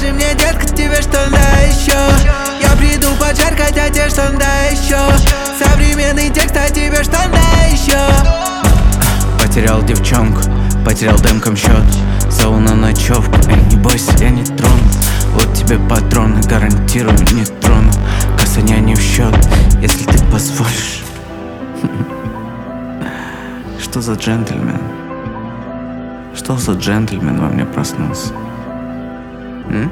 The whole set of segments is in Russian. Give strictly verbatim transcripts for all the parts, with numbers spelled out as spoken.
Скажи мне, детка, тебе что на еще? Я приду поджаркать одежду, да еще. Современный текст, а тебе что на еще? Потерял девчонку, потерял демком счет. Зову на ночевку, эй, не бойся, я не трону. Вот тебе патроны, гарантирую, не трону. Касания не в счет, если ты позволишь. Что за джентльмен? Что за джентльмен во мне проснулся? М?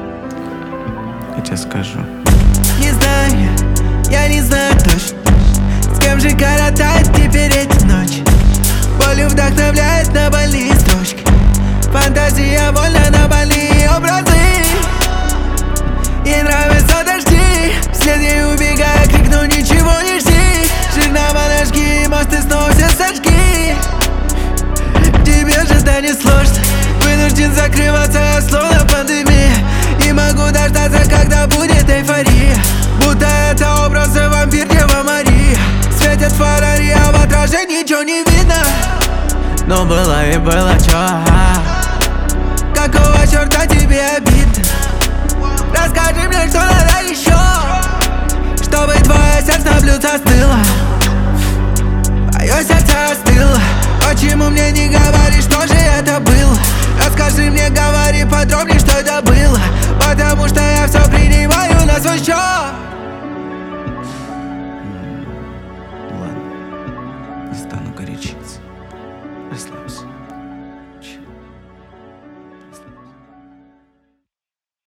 Я тебе скажу. Не знаю, я не знаю точно, с кем же коротать теперь эти ночи. Болью вдохновляет на больные строчки. Фантазия вольна на больные образы. Ей нравятся дожди, вслед ей убегая, крикну: ничего не жди. Жирного ножки, мосты снова все сожги. Тебе же да не сложно, вынужден закрываться, я словно пандемия. Не могу дождаться, когда будет эйфория. Будто это образы вампир, Дева Мария. Светят фонари, а в отражении ничего не видно. Но было и было чё? Какого черта тебе обидно? Расскажи мне, что надо еще, чтобы твое сердце на блюдце остыло. Твое сердце остыло. Почему мне не говоришь, что же это было? Расскажи мне, говори подробнее, что это было. Потому что я все принимаю на свой счет.